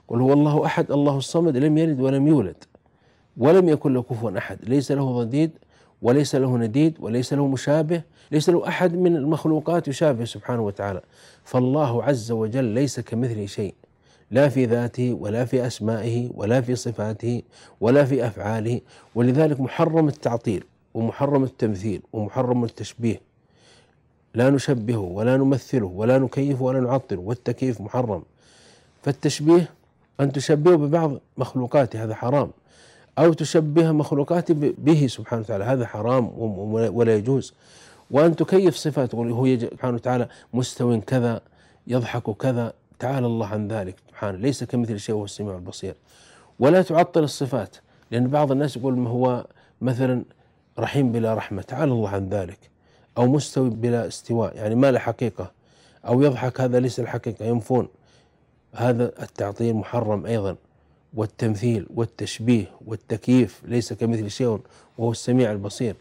قل هو الله أحد الله الصمد لم يلد ولم يولد ولم يكن له كفوا أحد، ليس له ضديد وليس له نديد وليس له مشابه، ليس له أحد من المخلوقات يشابه سبحانه وتعالى. فالله عز وجل ليس كمثله شيء، لا في ذاته ولا في أسمائه ولا في صفاته ولا في أفعاله، ولذلك محرم التعطيل ومحرم التمثيل ومحرم التشبيه، لا نشبهه ولا نمثله ولا نكيفه ولا نعطله، والتكييف محرم. فالتشبيه أن تشبهه ببعض مخلوقاته هذا حرام، أو تشبه مخلوقاته به سبحانه وتعالى هذا حرام ولا يجوز. وأن تكيف صفاته، هو سبحانه وتعالى مستوٍ كذا يضحك كذا، تعالى الله عن ذلك سبحانه، ليس كمثل شيء وهو السميع البصير. ولا تعطل الصفات، لأن بعض الناس يقول ما هو مثلا رحيم بلا رحمة، تعالى الله عن ذلك، أو مستوي بلا استواء يعني ما له حقيقة، أو يضحك هذا ليس الحقيقة، ينفون، هذا التعطيل محرم أيضا. والتمثيل والتشبيه والتكييف، ليس كمثل شيء وهو السميع البصير،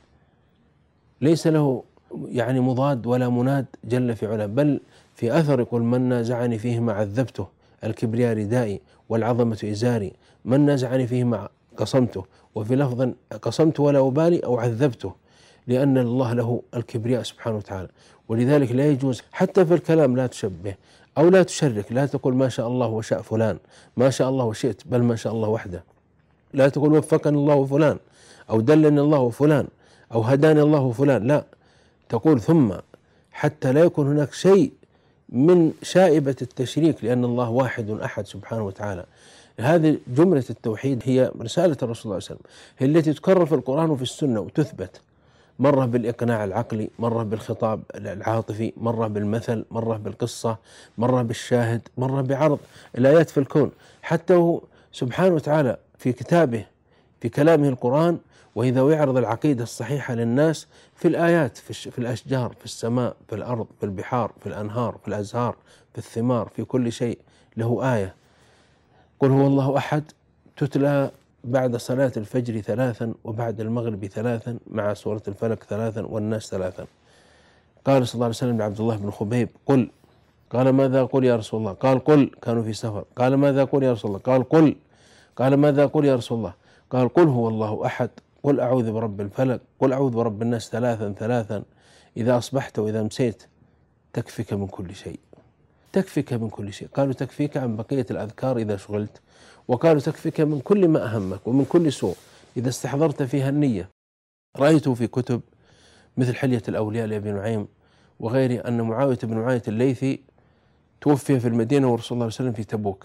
ليس له يعني مضاد ولا مناد جل في علاه. بل في أثر يقول من نازعني فيهما عذبته، الكبرياء ردائي والعظمة إزاري، من نازعني فيهما قصمته، وفي لفظ قصمت ولا أبالي أو عذبته، لأن الله له الكبرياء سبحانه وتعالى. ولذلك لا يجوز حتى في الكلام لا تشبه أو لا تشرك، لا تقول ما شاء الله وشاء فلان، ما شاء الله وشئت، بل ما شاء الله وحده. لا تقول وفقني الله وفلان، أو دلني الله وفلان، أو هداني الله وفلان، لا، تقول ثم، حتى لا يكون هناك شيء من شائبة التشريك، لأن الله واحد أحد سبحانه وتعالى. هذه جملة التوحيد هي رسالة الرسول صلى الله عليه وسلم، هي التي تكرر في القرآن وفي السنة وتثبت، مرة بالإقناع العقلي، مرة بالخطاب العاطفي، مرة بالمثل، مرة بالقصة، مرة بالشاهد، مرة بعرض الآيات في الكون. حتى هو سبحانه وتعالى في كتابه في كلامه القرآن، وإذا يعرض العقيدة الصحيحة للناس في الآيات، في الأشجار، في السماء، في الأرض، في البحار، في الأنهار، في الأزهار، في الثمار، في كل شيء له آية. قل هو الله أحد تتلى بعد صلاة الفجر 3 وبعد المغرب 3 مع سورة الفلك 3 والناس 3. قال صلى الله عليه وسلم لعبد الله بن خبيب قل، قال ماذا أقول يا رسول الله؟ قال قل، كانوا في سفر، قال ماذا أقول يا رسول الله؟ قال قل، قال ماذا أقول يا رسول الله؟ قال قل هو الله أحد، قل أعوذ برب الفلك، قل أعوذ برب الناس 3 إذا أصبحت وإذا أمسيت، تكفيك من كل شيء، تكفيك من كل شيء. قالوا تكفيك عن بقية الأذكار إذا شغلت، وقالوا تكفيك من كل ما أهمك ومن كل سوء إذا استحضرت فيها النية. رأيته في كتب مثل حلية الأولياء لأبي نعيم وغيره أن معاوية بن معاوية الليثي توفي في المدينة ورسول الله صلى الله عليه وسلم في تبوك،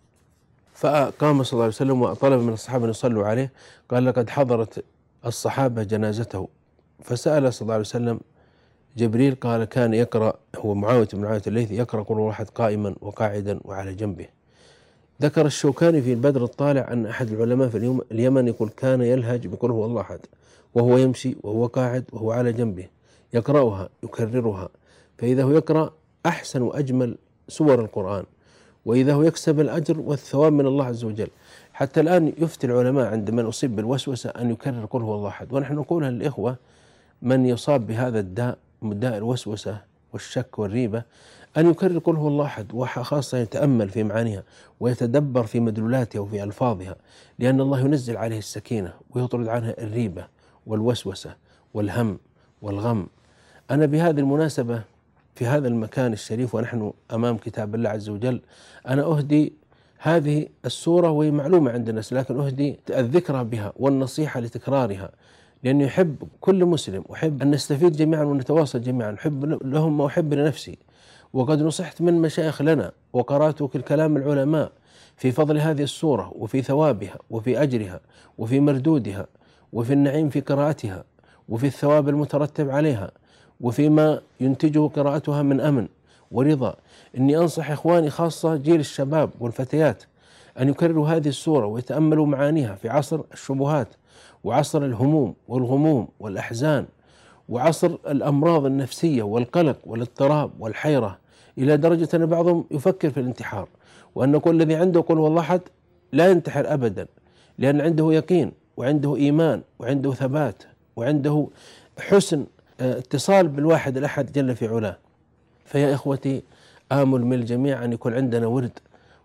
فقام صلى الله عليه وسلم وطلب من الصحابة أن يصلوا عليه، قال لقد حضرت الصحابة جنازته، فسأل صلى الله عليه وسلم جبريل، قال كان يقرأ هو معاوية بن معاوية الليثي يقرأ قل هو الله أحد قائما وقاعدا وعلى جنبه. ذكر الشوكاني في البدر الطالع أن أحد العلماء في اليمن يقول كان يلهج بقل هو الله أحد وهو يمشي وهو قاعد وهو على جنبه، يقرأها يكررها، فإذا هو يقرأ أحسن وأجمل سور القرآن، وإذا هو يكسب الأجر والثواب من الله عز وجل. حتى الآن يفتي العلماء عند من أصيب بالوسوسة أن يكرر قل هو الله أحد، ونحن نقولها للإخوة من يصاب بهذا الداء، داء الوسوسة والشك والريبة، أن يكرر قل هو الله أحد، وخاصة يتأمل في معانيها ويتدبر في مدلولاتها وفي ألفاظها، لأن الله ينزل عليه السكينة ويطرد عنها الريبة والوسوسة والهم والغم. أنا بهذه المناسبة في هذا المكان الشريف ونحن أمام كتاب الله عز وجل، أنا أهدي هذه السورة وهي معلومة عند الناس، لكن أهدي الذكرى بها والنصيحة لتكرارها، لأنه يحب كل مسلم، أحب أن نستفيد جميعا ونتواصل جميعا، أحب لهم ما أحب لنفسي. وقد نصحت من مشايخ لنا وقرأت كلام العلماء في فضل هذه السورة وفي ثوابها وفي أجرها وفي مردودها وفي النعيم في قراءتها وفي الثواب المترتب عليها وفيما ينتجه قراءتها من أمن ورضا. إني أنصح إخواني خاصة جيل الشباب والفتيات أن يكرروا هذه السورة ويتأملوا معانيها في عصر الشبهات وعصر الهموم والغموم والأحزان وعصر الأمراض النفسية والقلق والاضطراب والحيرة، إلى درجة أن بعضهم يفكر في الانتحار، وأن كل الذي عنده قل هو الله أحد لا ينتحر أبدا، لأن عنده يقين وعنده إيمان وعنده ثبات وعنده حسن اتصال بالواحد الأحد جل في علاه. فيا إخوتي، آمل من الجميع أن يكون عندنا ورد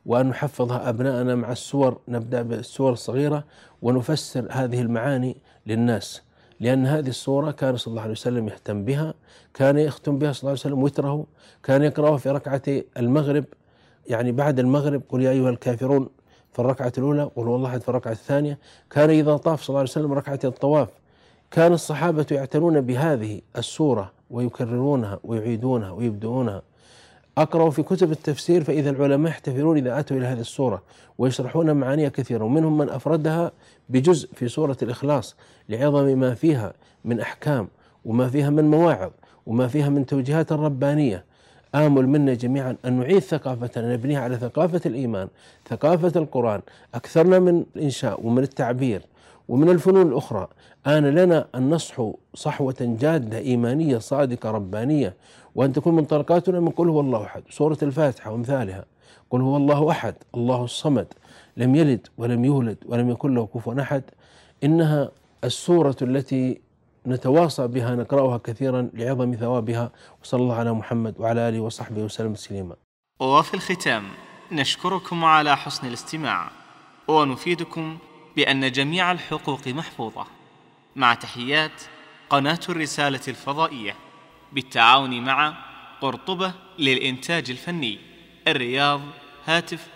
وأن نحفظها أبناءنا مع السور، نبدأ بالسور الصغيرة ونفسر هذه المعاني للناس، لأن هذه السورة كان صلى الله عليه وسلم يهتم بها، كان يختم بها صلى الله عليه وسلم وتره، كان يقرأها في ركعة المغرب، يعني بعد المغرب قل يا أيها الكافرون في الركعة الأولى، قل هو الله أحد في الركعة الثانية. كان إذا طاف صلى الله عليه وسلم ركعة الطواف كان الصحابة يعتنون بهذه السورة ويكررونها ويعيدونها ويبدؤونها. أقرأ في كتب التفسير فإذا العلماء يحتفلون إذا أتوا إلى هذه السورة ويشرحون معانيها كثيرة، ومنهم من أفردها بجزء في سورة الإخلاص لعظم ما فيها من أحكام وما فيها من مواعظ وما فيها من توجيهات ربانية. آمل منا جميعا أن نعيد ثقافتنا، نبنيها على ثقافة الإيمان، ثقافة القرآن، أكثرنا من الإنشاء ومن التعبير ومن الفنون الأخرى. آن لنا أن نصحو صحوة جادة إيمانية صادقة ربانية، وأن تكون منطلقاتنا من قل هو الله أحد، سورة الفاتحة وأمثالها، قل هو الله أحد الله الصمد لم يلد ولم يولد ولم يكن له كفوا أحد. إنها السورة التي نتواصى بها نقرأها كثيرا لعظم ثوابها. وصلى الله على محمد وعلى آله وصحبه وسلم تسليما. وفي الختام نشكركم على حسن الاستماع، ونفيدكم بأن جميع الحقوق محفوظة، مع تحيات قناة الرسالة الفضائية بالتعاون مع قرطبة للإنتاج الفني، الرياض، هاتف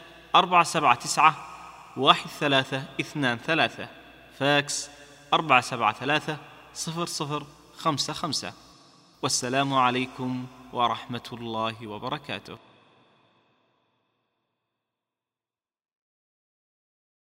479-1323، فاكس 473-0055. والسلام عليكم ورحمة الله وبركاته.